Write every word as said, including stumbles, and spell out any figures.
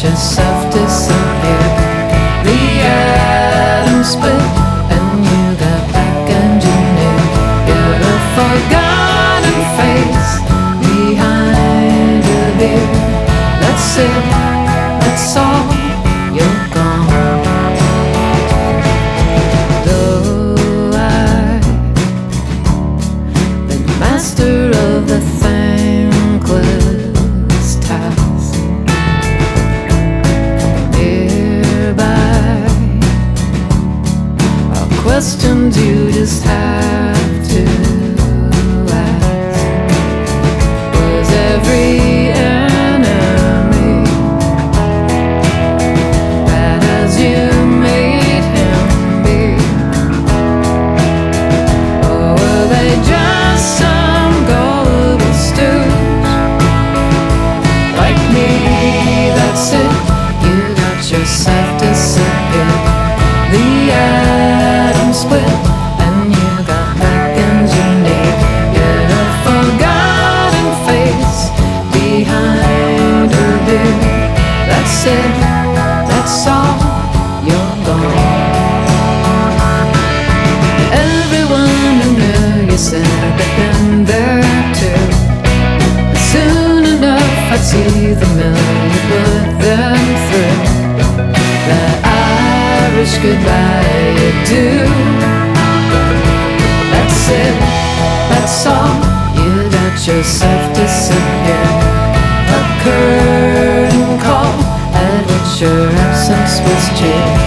yourself disappear. The atom split and you got back and you knew you're a forgotten face behind a beard. That's it, that's all, you're gone. Though I've been master of the thankless task, nearby are questions you just have to ask. Was every enemy bad as you made him be? Or were they just some gullible stooge like me? That's it, you got yourself disappeared. The atom split and you got back and you knew you're a forgotten face behind her beard. That's it, that's all, you're gone. Everyone who knew you said they'd been there too. Soon enough I'd see the mill you put them through. That Irish goodbye you do. That's it, that's all, you got yourself disappeared. A curtain call at which your absence was cheered.